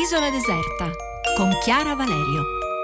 L'isola deserta con Chiara Valerio.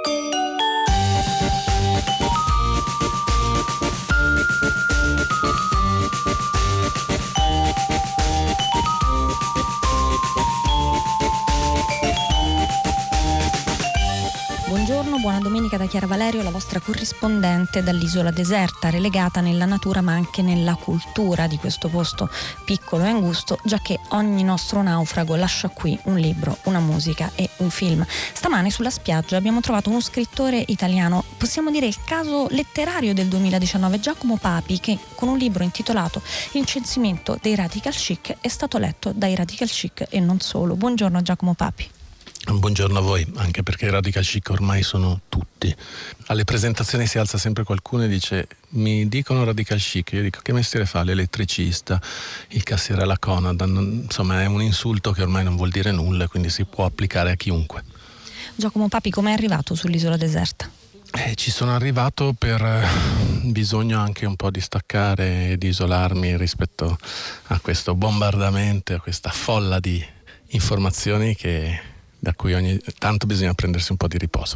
Buongiorno, buona domenica da Chiara Valerio, la vostra corrispondente dall'isola deserta, relegata nella natura ma anche nella cultura di questo posto piccolo e angusto, giacché ogni nostro naufrago lascia qui un libro, una musica e un film. Stamane sulla spiaggia abbiamo trovato uno scrittore italiano, possiamo dire il caso letterario del 2019, Giacomo Papi, che con un libro intitolato Il censimento dei radical chic è stato letto dai radical chic e non solo. Buongiorno Giacomo Papi. Buongiorno a voi, anche perché i radical chic ormai sono tutti. Alle presentazioni si alza sempre qualcuno e dice: mi dicono radical chic. Io dico: che mestiere fa? L'elettricista, il cassiere alla Conad. Insomma, è un insulto che ormai non vuol dire nulla, quindi si può applicare a chiunque. Giacomo Papi, com'è arrivato sull'isola deserta? Ci sono arrivato per bisogno anche un po' di staccare e di isolarmi rispetto a questo bombardamento, a questa folla di informazioni da cui ogni tanto bisogna prendersi un po' di riposo.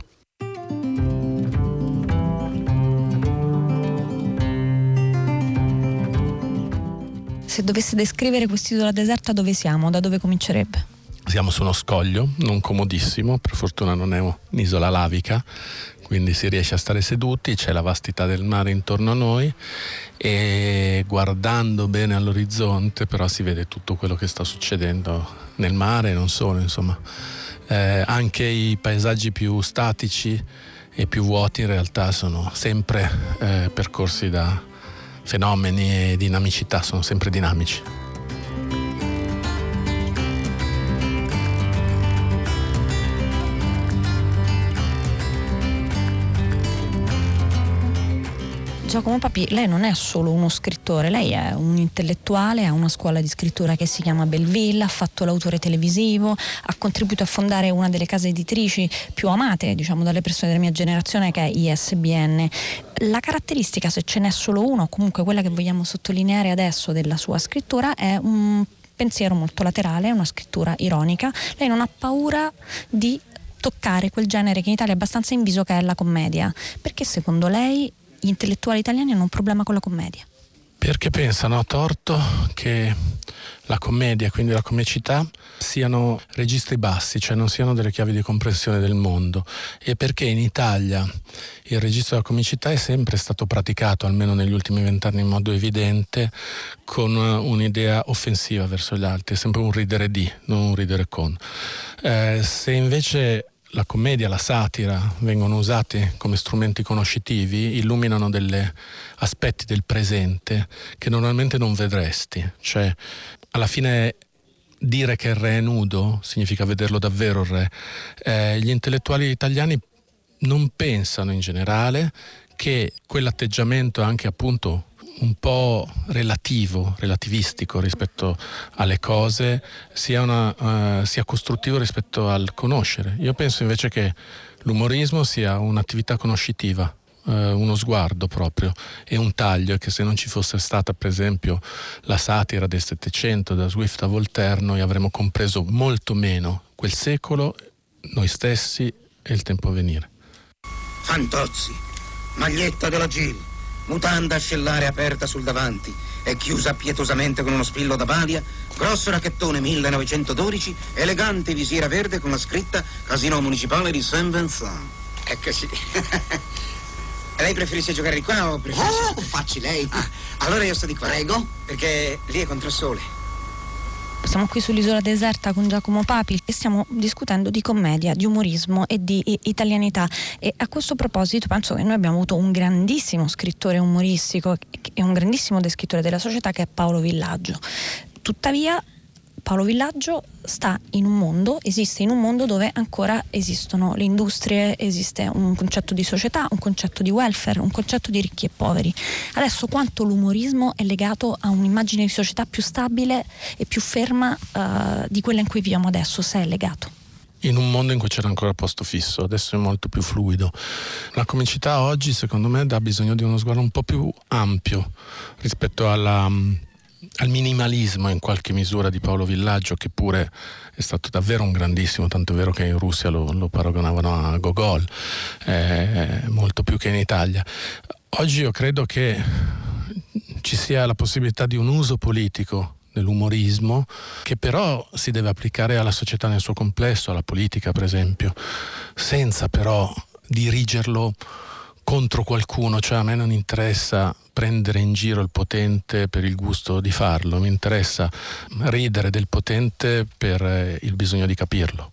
Se dovesse descrivere quest'isola deserta, dove siamo? Da dove comincerebbe? Siamo su uno scoglio, non comodissimo, per fortuna non è un'isola lavica, quindi si riesce a stare seduti, c'è la vastità del mare intorno a noi e guardando bene all'orizzonte però si vede tutto quello che sta succedendo nel mare e non solo, insomma. Anche i paesaggi più statici e più vuoti in realtà sono sempre percorsi da fenomeni e dinamicità, sono sempre dinamici. Giacomo Papi, lei non è solo uno scrittore, lei è un intellettuale, ha una scuola di scrittura che si chiama Belleville, ha fatto l'autore televisivo, ha contribuito a fondare una delle case editrici più amate, diciamo, dalle persone della mia generazione, che è ISBN. La caratteristica, se ce n'è solo una, o comunque quella che vogliamo sottolineare adesso della sua scrittura, è un pensiero molto laterale, una scrittura ironica. Lei non ha paura di toccare quel genere che in Italia è abbastanza inviso, che è la commedia. Perché secondo lei gli intellettuali italiani hanno un problema con la commedia? Perché pensano a torto che la commedia, quindi la comicità, siano registri bassi, cioè non siano delle chiavi di comprensione del mondo, e perché in Italia il registro della comicità è sempre stato praticato, almeno negli ultimi 20 anni in modo evidente, con un'idea offensiva verso gli altri, è sempre un ridere di, non un ridere con. Se invece la commedia, la satira vengono usati come strumenti conoscitivi, illuminano degli aspetti del presente che normalmente non vedresti. Cioè, alla fine dire che il re è nudo significa vederlo davvero il re. Gli intellettuali italiani non pensano in generale che quell'atteggiamento anche appunto un po' relativistico rispetto alle cose sia costruttivo rispetto al conoscere. Io penso invece che l'umorismo sia un'attività conoscitiva, uno sguardo proprio e un taglio, e che se non ci fosse stata per esempio la satira del Settecento, da Swift a Voltaire, noi avremmo compreso molto meno quel secolo, noi stessi e il tempo a venire. Fantozzi, maglietta della Gil, mutanda ascellare aperta sul davanti e chiusa pietosamente con uno spillo da balia, grosso racchettone 1912, elegante visiera verde con la scritta Casino Municipale di Saint-Vincent. Eccoci. Lei preferisce giocare di qua o preferisce... facci lei. Allora io sto di qua. Prego. Perché lì è contro il sole. Siamo qui sull'isola deserta con Giacomo Papi e stiamo discutendo di commedia, di umorismo e di italianità, e a questo proposito penso che noi abbiamo avuto un grandissimo scrittore umoristico e un grandissimo descrittore della società, che è Paolo Villaggio. Tuttavia Paolo Villaggio esiste in un mondo dove ancora esistono le industrie, esiste un concetto di società, un concetto di welfare, un concetto di ricchi e poveri. Adesso quanto l'umorismo è legato a un'immagine di società più stabile e più ferma di quella in cui viviamo adesso, se è legato? In un mondo in cui c'era ancora posto fisso, adesso è molto più fluido. La comicità oggi secondo me dà bisogno di uno sguardo un po' più ampio rispetto alla al minimalismo in qualche misura di Paolo Villaggio, che pure è stato davvero un grandissimo, tanto è vero che in Russia lo paragonavano a Gogol, molto più che in Italia. Oggi io credo che ci sia la possibilità di un uso politico dell'umorismo, che però si deve applicare alla società nel suo complesso, alla politica per esempio, senza però dirigerlo contro qualcuno. Cioè, a me non interessa prendere in giro il potente per il gusto di farlo, mi interessa ridere del potente per il bisogno di capirlo.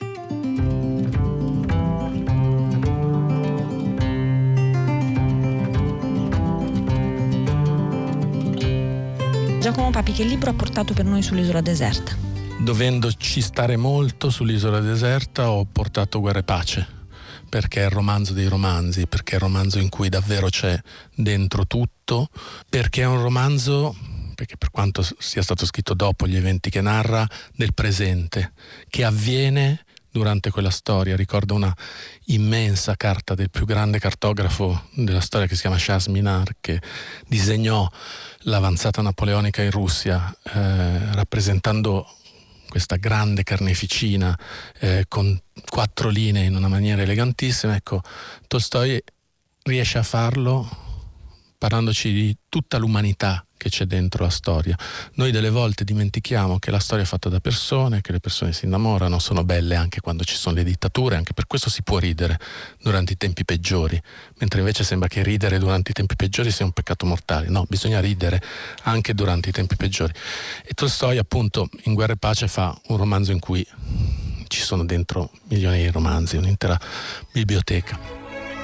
Giacomo Papi, che libro ha portato per noi sull'isola deserta? Dovendoci stare molto sull'isola deserta, ho portato Guerra e Pace, perché è il romanzo dei romanzi, perché è il romanzo in cui davvero c'è dentro tutto, perché è un romanzo, perché per quanto sia stato scritto dopo gli eventi che narra, del presente, che avviene durante quella storia. Ricordo una immensa carta del più grande cartografo della storia, che si chiama Charles Minard, che disegnò l'avanzata napoleonica in Russia, rappresentando questa grande carneficina con 4 linee in una maniera elegantissima. Ecco, Tolstoi riesce a farlo parlandoci di tutta l'umanità che c'è dentro la storia. Noi delle volte dimentichiamo che la storia è fatta da persone, che le persone si innamorano, sono belle anche quando ci sono le dittature, anche per questo si può ridere durante i tempi peggiori, mentre invece sembra che ridere durante i tempi peggiori sia un peccato mortale. No, bisogna ridere anche durante i tempi peggiori. E Tolstoi, appunto, in Guerra e Pace fa un romanzo in cui ci sono dentro milioni di romanzi, un'intera biblioteca.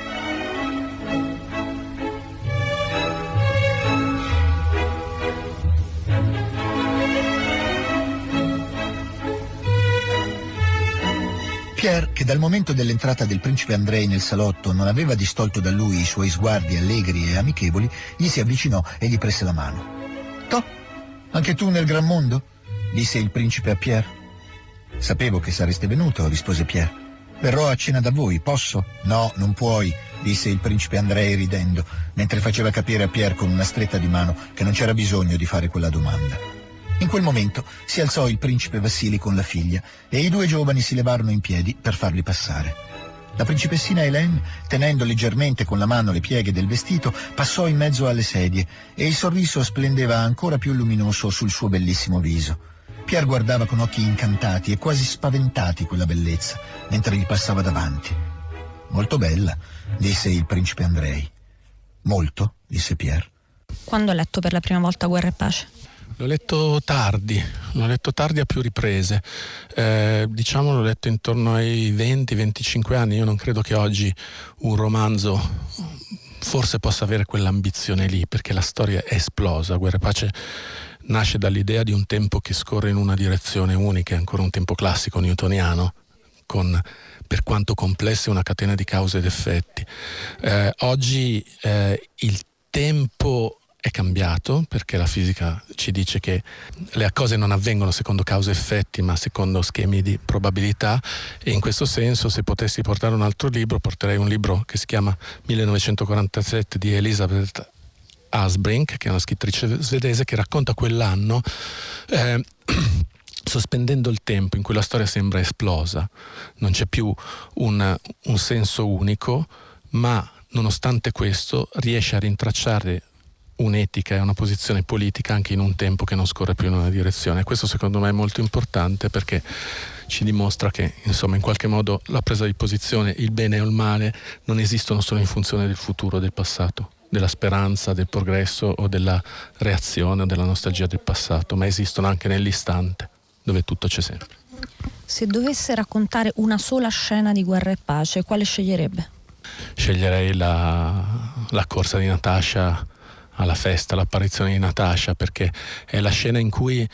Pierre, che dal momento dell'entrata del principe Andrei nel salotto non aveva distolto da lui i suoi sguardi allegri e amichevoli, gli si avvicinò e gli prese la mano. «Toh, anche tu nel gran mondo?» disse il principe a Pierre. «Sapevo che sareste venuto», rispose Pierre. «Verrò a cena da voi, posso?» «No, non puoi», disse il principe Andrei ridendo, mentre faceva capire a Pierre con una stretta di mano che non c'era bisogno di fare quella domanda. In quel momento si alzò il principe Vassili con la figlia e i 2 giovani si levarono in piedi per farli passare. La principessina Hélène, tenendo leggermente con la mano le pieghe del vestito, passò in mezzo alle sedie e il sorriso splendeva ancora più luminoso sul suo bellissimo viso. Pierre guardava con occhi incantati e quasi spaventati quella bellezza mentre gli passava davanti. «Molto bella», disse il principe Andrei. «Molto», disse Pierre. Quando ha letto per la prima volta Guerra e Pace? L'ho letto tardi a più riprese, l'ho letto intorno ai 20-25 anni. Io non credo che oggi un romanzo forse possa avere quell'ambizione lì, perché la storia è esplosa. Guerra e Pace nasce dall'idea di un tempo che scorre in una direzione unica, è ancora un tempo classico newtoniano, con, per quanto complessa, una catena di cause ed effetti. Oggi il tempo è cambiato, perché la fisica ci dice che le cose non avvengono secondo cause e effetti, ma secondo schemi di probabilità, e in questo senso, se potessi portare un altro libro, porterei un libro che si chiama 1947 di Elisabeth Asbrink, che è una scrittrice svedese, che racconta quell'anno sospendendo il tempo in cui la storia sembra esplosa. Non c'è più un senso unico, ma nonostante questo riesce a rintracciare un'etica e una posizione politica anche in un tempo che non scorre più in una direzione. Questo secondo me è molto importante, perché ci dimostra che, insomma, in qualche modo la presa di posizione, il bene o il male, non esistono solo in funzione del futuro o del passato, della speranza, del progresso o della reazione o della nostalgia del passato, ma esistono anche nell'istante, dove tutto c'è sempre. Se dovesse raccontare una sola scena di Guerra e Pace, quale sceglierebbe? Sceglierei la corsa di Natasha alla festa, l'apparizione di Natasha, perché è la scena in cui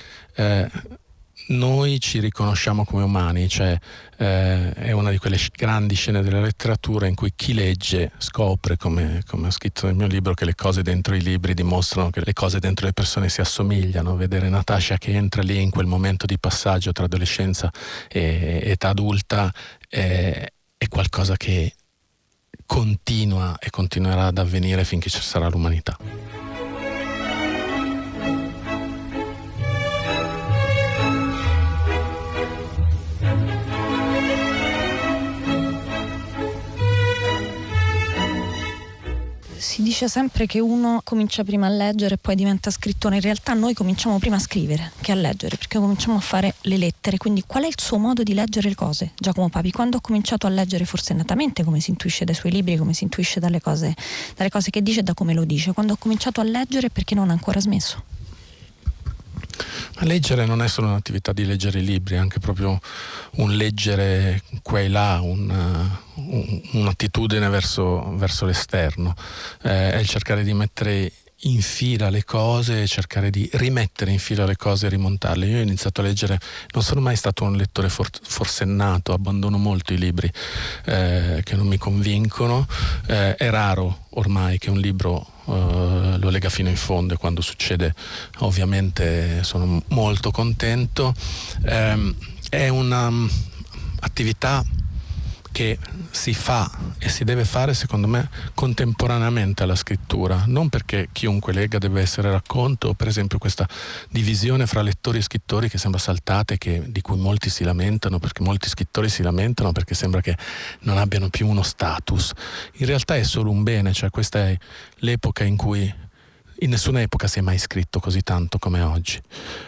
noi ci riconosciamo come umani, cioè è una di quelle grandi scene della letteratura in cui chi legge scopre, come ho scritto nel mio libro, che le cose dentro i libri dimostrano che le cose dentro le persone si assomigliano. Vedere Natasha che entra lì in quel momento di passaggio tra adolescenza e età adulta è qualcosa che continua e continuerà ad avvenire finché ci sarà l'umanità. Si dice sempre che uno comincia prima a leggere e poi diventa scrittore. In realtà noi cominciamo prima a scrivere che a leggere, perché cominciamo a fare le lettere. Quindi qual è il suo modo di leggere le cose, Giacomo Papi? Quando ho cominciato a leggere, forse innatamente, come si intuisce dai suoi libri, come si intuisce dalle cose che dice e da come lo dice, quando ho cominciato a leggere, perché non ha ancora smesso? Ma leggere non è solo un'attività di leggere libri, è anche proprio un leggere qua e là, un'attitudine verso l'esterno, è il cercare di mettere in fila le cose, cercare di rimettere in fila le cose e rimontarle. Io ho iniziato a leggere, non sono mai stato un lettore forsennato, abbandono molto i libri che non mi convincono, è raro ormai che un libro lo lega fino in fondo, e quando succede ovviamente sono molto contento. È una attività che si fa e si deve fare, secondo me, contemporaneamente alla scrittura, non perché chiunque legga deve essere racconto. Per esempio questa divisione fra lettori e scrittori che sembra saltata e di cui molti si lamentano, perché molti scrittori si lamentano perché sembra che non abbiano più uno status. In realtà è solo un bene, cioè questa è l'epoca in cui in nessuna epoca si è mai scritto così tanto come oggi.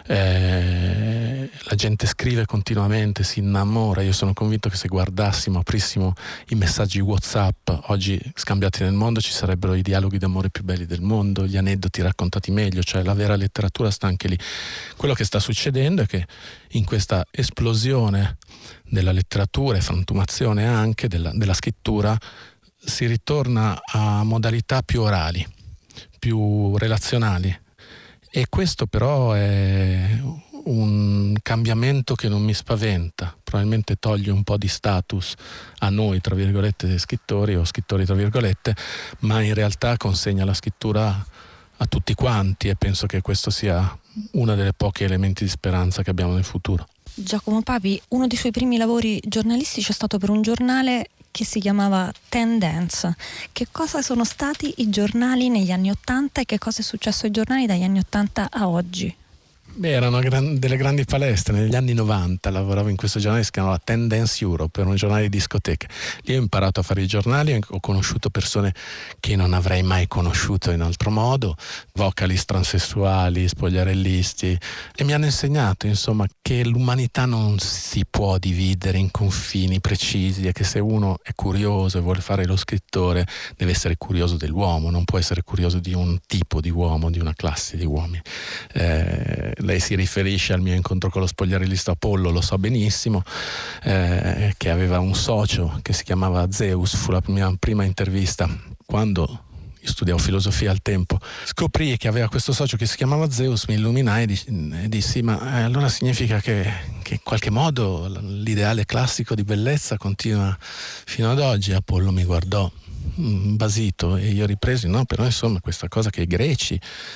La gente scrive continuamente, si innamora. Io sono convinto che se guardassimo, aprissimo i messaggi WhatsApp oggi scambiati nel mondo, ci sarebbero i dialoghi d'amore più belli del mondo, gli aneddoti raccontati meglio, cioè la vera letteratura sta anche lì. Quello che sta succedendo è che in questa esplosione della letteratura e frantumazione anche della scrittura si ritorna a modalità più orali, più relazionali, e questo però è un cambiamento che non mi spaventa. Probabilmente toglie un po' di status a noi, tra virgolette, scrittori o scrittori tra virgolette, ma in realtà consegna la scrittura a tutti quanti, e penso che questo sia uno dei pochi elementi di speranza che abbiamo nel futuro. Giacomo Papi, uno dei suoi primi lavori giornalistici è stato per un giornale che si chiamava Tendenza. Che cosa sono stati i giornali negli anni '80 e che cosa è successo ai giornali dagli anni '80 a oggi? Beh, erano delle grandi palestre. Negli anni 90 lavoravo in questo giornale che si chiamava Tendance Europe, era un giornale di discoteche. Lì ho imparato a fare i giornali, ho conosciuto persone che non avrei mai conosciuto in altro modo, vocalist transessuali, spogliarellisti, e mi hanno insegnato, insomma, che l'umanità non si può dividere in confini precisi, e che se uno è curioso e vuole fare lo scrittore deve essere curioso dell'uomo, non può essere curioso di un tipo di uomo, di una classe di uomini. Lei si riferisce al mio incontro con lo spogliarellista Apollo, lo so benissimo, che aveva un socio che si chiamava Zeus. Fu la mia prima intervista. Quando io studiavo filosofia al tempo, scoprì che aveva questo socio che si chiamava Zeus, mi illuminai e dissi: ma allora significa che in qualche modo l'ideale classico di bellezza continua fino ad oggi? Apollo mi guardò basito e io ripresi: no, però insomma questa cosa che i greci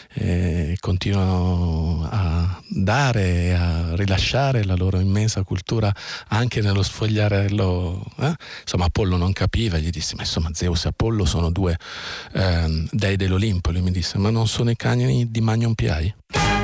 continuano a dare e a rilasciare la loro immensa cultura anche nello sfogliarello, insomma Apollo non capiva, gli disse: ma insomma Zeus e Apollo sono due dei dell'Olimpo. Lui mi disse: ma non sono i cani di Magnum P.I.?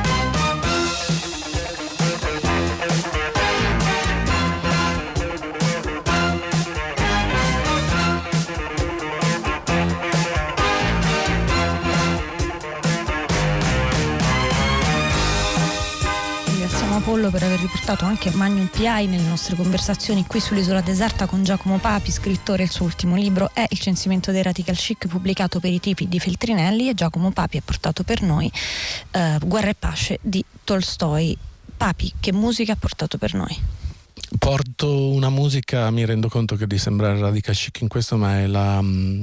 Apollo per aver riportato anche Magnum P.I. nelle nostre conversazioni qui sull'Isola Deserta con Giacomo Papi, scrittore. Il suo ultimo libro è Il censimento dei radical chic, pubblicato per i tipi di Feltrinelli, e Giacomo Papi ha portato per noi Guerra e pace di Tolstoi. Papi, che musica ha portato per noi? Porto una musica, mi rendo conto che di sembrare radical chic in questo, ma è la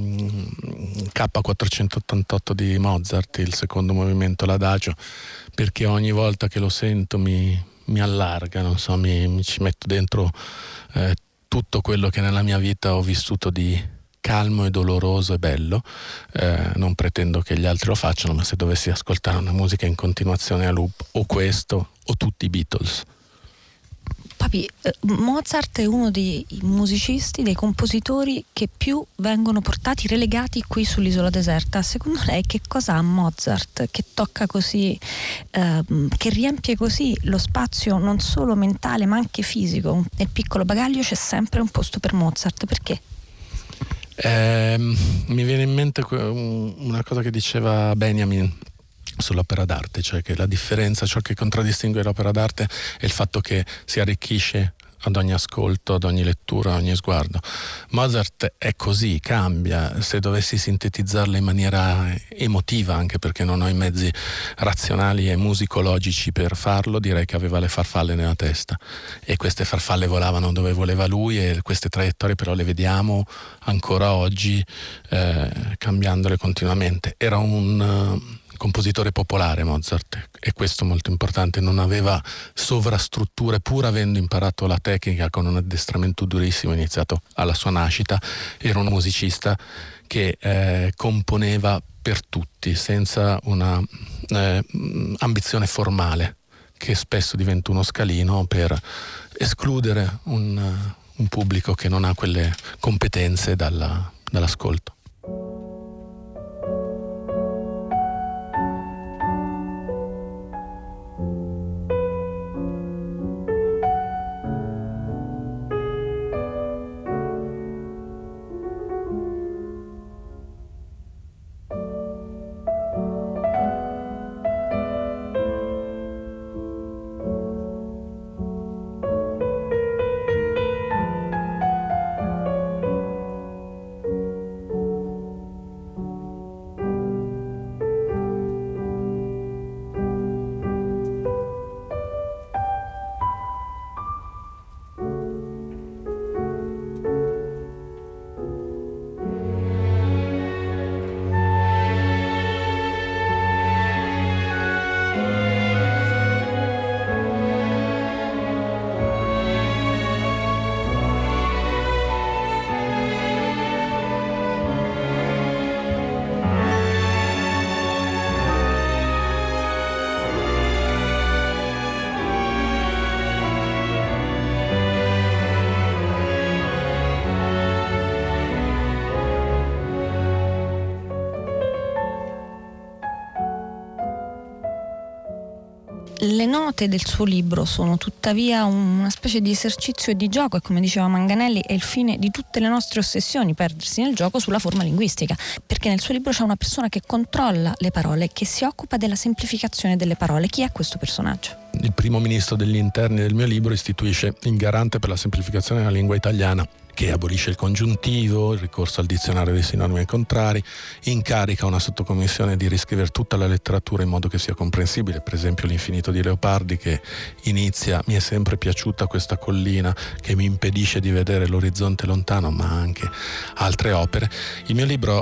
K488 di Mozart, il secondo movimento, l'adagio, perché ogni volta che lo sento mi allarga, non so, mi ci metto dentro tutto quello che nella mia vita ho vissuto di calmo e doloroso e bello. Non pretendo che gli altri lo facciano, ma se dovessi ascoltare una musica in continuazione a loop, o questo o tutti i Beatles. Papi, Mozart è uno dei musicisti, dei compositori che più vengono portati, relegati qui sull'Isola Deserta. Secondo lei che cosa ha Mozart che tocca così, che riempie così lo spazio non solo mentale ma anche fisico? Nel piccolo bagaglio c'è sempre un posto per Mozart, perché? Mi viene in mente una cosa che diceva Benjamin sull'opera d'arte, cioè che la differenza, ciò che contraddistingue l'opera d'arte è il fatto che si arricchisce ad ogni ascolto, ad ogni lettura, ad ogni sguardo. Mozart è così, cambia. Se dovessi sintetizzarla in maniera emotiva, anche perché non ho i mezzi razionali e musicologici per farlo, direi che aveva le farfalle nella testa, e queste farfalle volavano dove voleva lui, e queste traiettorie però le vediamo ancora oggi, cambiandole continuamente. Era un compositore popolare Mozart, e questo è molto importante. Non aveva sovrastrutture, pur avendo imparato la tecnica con un addestramento durissimo iniziato alla sua nascita. Era un musicista che componeva per tutti, senza una ambizione formale, che spesso diventa uno scalino per escludere un pubblico che non ha quelle competenze dall'ascolto. Le note del suo libro sono tuttavia una specie di esercizio e di gioco, e come diceva Manganelli è il fine di tutte le nostre ossessioni, perdersi nel gioco sulla forma linguistica, perché nel suo libro c'è una persona che controlla le parole, che si occupa della semplificazione delle parole. Chi è questo personaggio? Il primo ministro degli interni del mio libro istituisce il garante per la semplificazione della lingua italiana, che abolisce il congiuntivo, il ricorso al dizionario dei sinonimi contrari, incarica una sottocommissione di riscrivere tutta la letteratura in modo che sia comprensibile, per esempio l'Infinito di Leopardi, che inizia: mi è sempre piaciuta questa collina che mi impedisce di vedere l'orizzonte lontano, ma anche altre opere. Il mio libro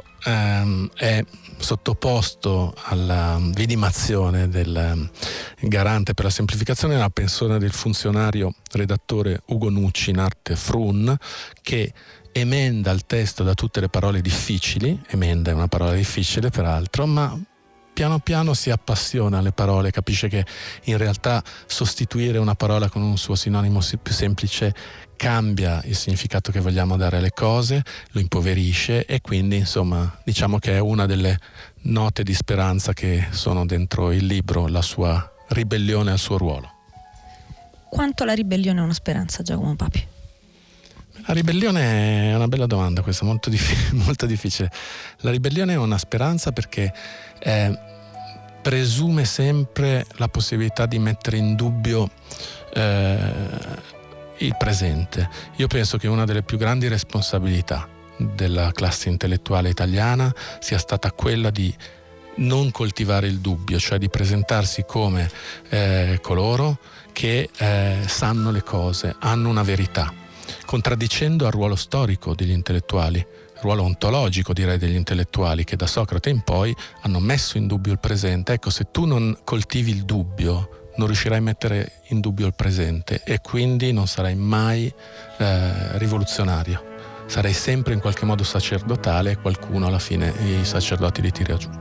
è sottoposto alla vidimazione del garante per la semplificazione nella persona del funzionario redattore Ugo Nucci, in arte Frun, che emenda il testo da tutte le parole difficili. Emenda è una parola difficile peraltro, ma piano piano si appassiona alle parole, capisce che in realtà sostituire una parola con un suo sinonimo più semplice cambia il significato che vogliamo dare alle cose, lo impoverisce, e quindi insomma diciamo che è una delle note di speranza che sono dentro il libro, la sua ribellione al suo ruolo. Quanto la ribellione è una speranza, Giacomo Papi? La ribellione è una bella domanda, questa, molto difficile. La ribellione è una speranza perché presume sempre la possibilità di mettere in dubbio il presente. Io penso che una delle più grandi responsabilità della classe intellettuale italiana sia stata quella di non coltivare il dubbio, cioè di presentarsi come coloro che sanno le cose, hanno una verità, contraddicendo al ruolo storico degli intellettuali, ruolo ontologico direi degli intellettuali, che da Socrate in poi hanno messo in dubbio il presente. Ecco, se tu non coltivi il dubbio non riuscirai a mettere in dubbio il presente, e quindi non sarai mai rivoluzionario, sarai sempre in qualche modo sacerdotale, e qualcuno alla fine i sacerdoti li tira giù.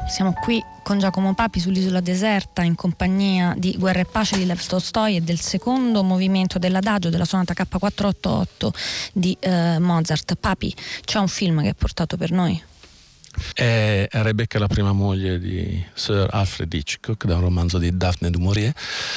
Siamo qui con Giacomo Papi sull'isola deserta in compagnia di Guerra e Pace di Lev Tolstoj e del secondo movimento dell'Adagio della sonata K488 di Mozart. Papi, c'è un film che ha portato per noi? È Rebecca, la prima moglie di Sir Alfred Hitchcock, da un romanzo di Daphne du Maurier,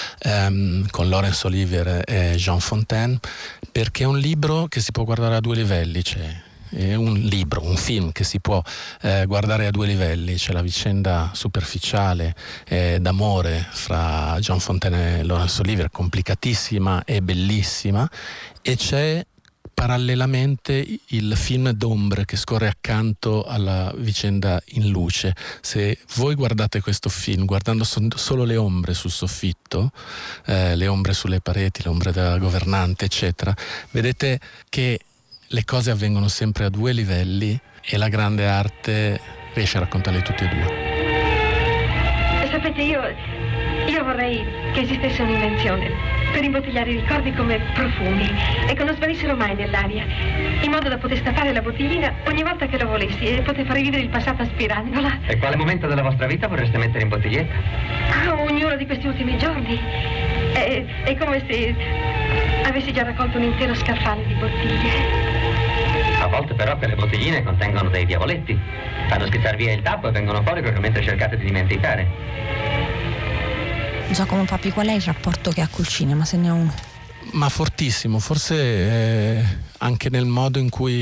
con Laurence Olivier e Jean Fontaine, perché è un libro che si può guardare a due livelli. È un film che si può guardare a due livelli. C'è la vicenda superficiale d'amore fra Jean Fontaine e Laurence Olivier, complicatissima e bellissima, e c'è parallelamente il film d'ombre che scorre accanto alla vicenda in luce. Se voi guardate questo film guardando solo le ombre sul soffitto, le ombre sulle pareti, le ombre della governante, eccetera, vedete che le cose avvengono sempre a due livelli e la grande arte riesce a raccontarle tutte e due. Sapete, io vorrei che esistesse un'invenzione per imbottigliare i ricordi come profumi e che non svanissero mai nell'aria, in modo da poter stappare la bottiglina ogni volta che lo volessi e poter far rivivere il passato aspirandola. E quale momento della vostra vita vorreste mettere in bottiglietta? Ognuno di questi ultimi giorni. È come se avessi già raccolto un intero scaffale di bottiglie. A volte però quelle bottigline contengono dei diavoletti. Fanno schizzar via il tappo e vengono fuori proprio mentre cercate di dimenticare. Giacomo Papi, qual è il rapporto che ha col cinema, se ne ha uno? Ma fortissimo, forse anche nel modo in cui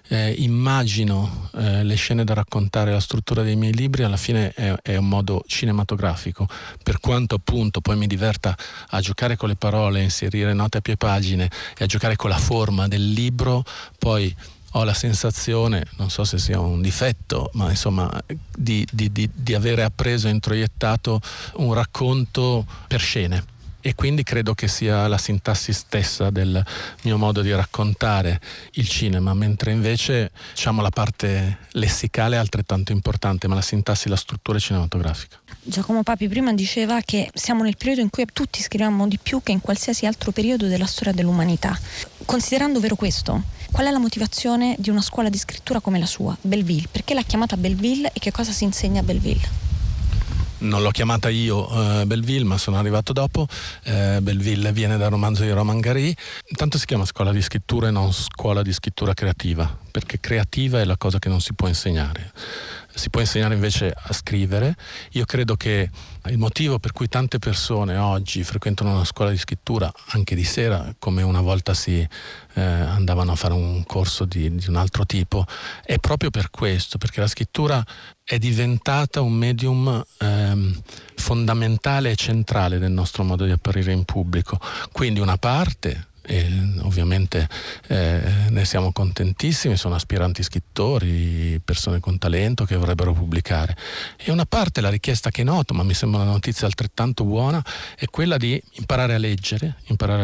immagino le scene da raccontare, la struttura dei miei libri, alla fine è un modo cinematografico, per quanto appunto poi mi diverta a giocare con le parole, a inserire note a piè pagine e a giocare con la forma del libro, poi ho la sensazione, non so se sia un difetto, ma insomma di avere appreso e introiettato un racconto per scene, e quindi credo che sia la sintassi stessa del mio modo di raccontare il cinema, mentre invece diciamo la parte lessicale è altrettanto importante, ma la sintassi, la struttura è cinematografica. Giacomo Papi prima diceva che siamo nel periodo in cui tutti scriviamo di più che in qualsiasi altro periodo della storia dell'umanità. Considerando vero questo, qual è la motivazione di una scuola di scrittura come la sua, Belleville? Perché l'ha chiamata Belleville e che cosa si insegna a Belleville? Non l'ho chiamata io Belleville, ma sono arrivato dopo. Belleville viene dal romanzo di Romain Gary. Intanto si chiama scuola di scrittura e non scuola di scrittura creativa, perché creativa è la cosa che non si può insegnare. Si può insegnare invece a scrivere. Io credo che il motivo per cui tante persone oggi frequentano una scuola di scrittura anche di sera, come una volta si andavano a fare un corso di un altro tipo, è proprio per questo, perché la scrittura è diventata un medium fondamentale e centrale del nostro modo di apparire in pubblico. Quindi una parte, e ovviamente ne siamo contentissimi, sono aspiranti scrittori, persone con talento che vorrebbero pubblicare, e una parte, la richiesta che noto, ma mi sembra una notizia altrettanto buona, è quella di imparare a leggere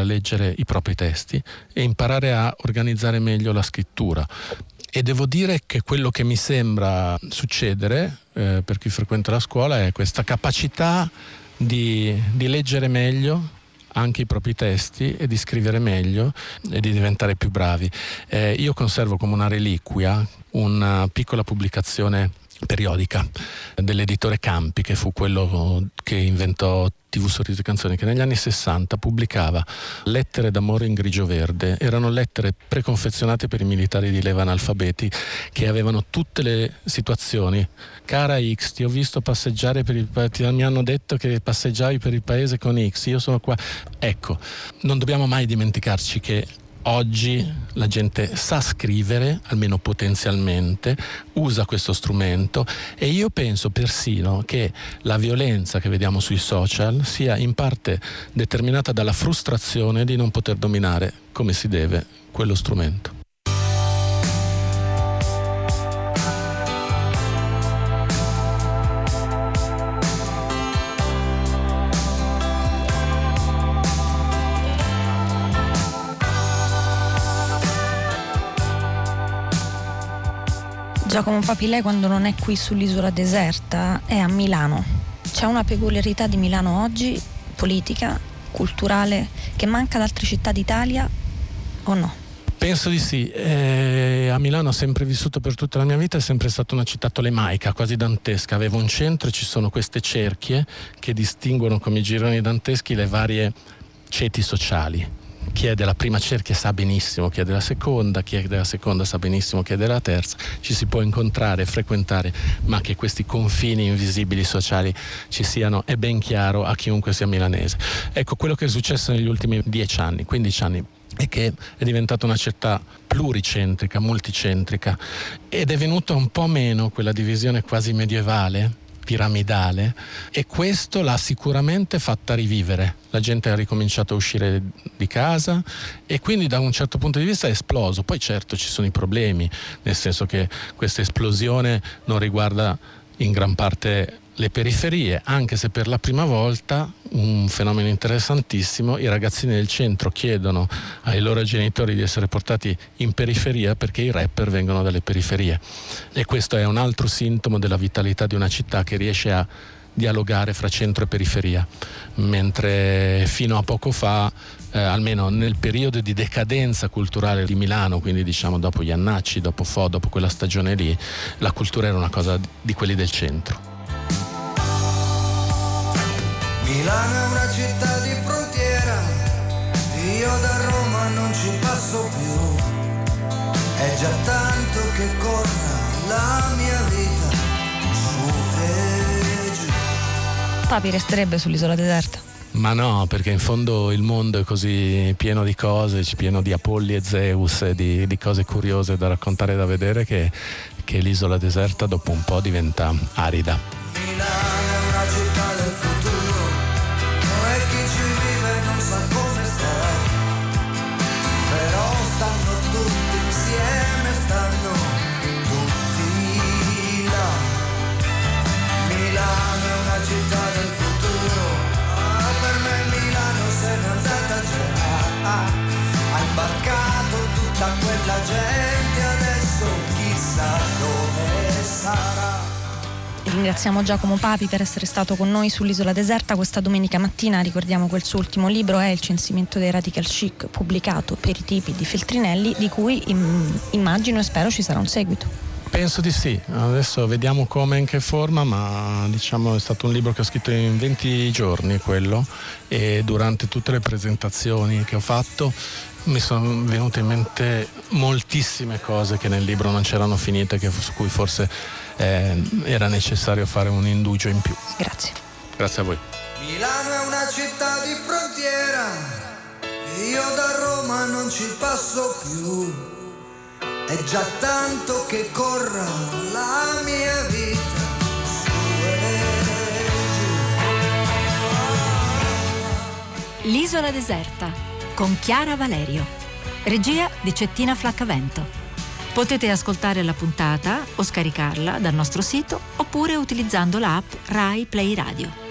i propri testi e imparare a organizzare meglio la scrittura. E devo dire che quello che mi sembra succedere per chi frequenta la scuola è questa capacità di leggere meglio anche i propri testi e di scrivere meglio e di diventare più bravi. Io conservo come una reliquia una piccola pubblicazione periodica dell'editore Campi, che fu quello che inventò TV Sorrisi e Canzoni, che negli anni 60 pubblicava lettere d'amore in grigio verde. Erano lettere preconfezionate per i militari di leva analfabeti, che avevano tutte le situazioni. Cara X, ti ho visto passeggiare mi hanno detto che passeggiavi per il paese con X, io sono qua. Ecco, non dobbiamo mai dimenticarci che oggi la gente sa scrivere, almeno potenzialmente, usa questo strumento, e io penso persino che la violenza che vediamo sui social sia in parte determinata dalla frustrazione di non poter dominare come si deve quello strumento. Giacomo Papi, lei quando non è qui sull'isola deserta è a Milano. C'è una peculiarità di Milano oggi, politica, culturale, che manca ad altre città d'Italia o no? Penso di sì. A Milano ho sempre vissuto per tutta la mia vita, è sempre stata una città tolemaica, quasi dantesca. Aveva un centro e ci sono queste cerchie che distinguono come i gironi danteschi le varie ceti sociali. Chi è della prima cerchia sa benissimo chi è della seconda, chi è della seconda sa benissimo chi è della terza, ci si può incontrare, frequentare, ma che questi confini invisibili sociali ci siano è ben chiaro a chiunque sia milanese. Ecco, quello che è successo negli ultimi 10 anni, 15 anni, è che è diventata una città pluricentrica, multicentrica, ed è venuta un po' meno quella divisione quasi medievale, piramidale, e questo l'ha sicuramente fatta rivivere. La gente ha ricominciato a uscire di casa e quindi da un certo punto di vista è esploso. Poi certo ci sono i problemi, nel senso che questa esplosione non riguarda in gran parte le periferie, anche se per la prima volta, un fenomeno interessantissimo, i ragazzini del centro chiedono ai loro genitori di essere portati in periferia perché i rapper vengono dalle periferie, e questo è un altro sintomo della vitalità di una città che riesce a dialogare fra centro e periferia, mentre fino a poco fa, almeno nel periodo di decadenza culturale di Milano, quindi diciamo dopo Iannacci, dopo Fo, dopo quella stagione lì, la cultura era una cosa di quelli del centro. Milano è una città di frontiera, io da Roma non ci passo più, è già tanto che corra la mia vita su e giù. Papi resterebbe sull'isola deserta? Ma no, perché in fondo il mondo è così pieno di cose, pieno di Apolli e Zeus e di cose curiose da raccontare e da vedere, che l'isola deserta dopo un po' diventa arida. Milano è una città del futuro, e chi ci vive non sa come sta, però stanno tutti insieme, stanno tutti là. Milano è una città del futuro, per me Milano se n'è andata già, ha imbarcato tutta quella gente, adesso chissà dove sarà. Ringraziamo Giacomo Papi per essere stato con noi sull'isola deserta questa domenica mattina. Ricordiamo che il suo ultimo libro è Il censimento dei radical chic, pubblicato per i tipi di Feltrinelli, di cui immagino e spero ci sarà un seguito. Penso di sì, adesso vediamo come e in che forma, ma diciamo è stato un libro che ho scritto in 20 giorni quello, e durante tutte le presentazioni che ho fatto mi sono venute in mente moltissime cose che nel libro non c'erano finite, su cui forse era necessario fare un indugio in più. Grazie. Grazie a voi. Milano è una città di frontiera, io da Roma non ci passo più, è già tanto che corra la mia vita su e giù. L'isola deserta con Chiara Valerio. Regia di Cettina Flaccavento. Potete ascoltare la puntata o scaricarla dal nostro sito oppure utilizzando l'app Rai Play Radio.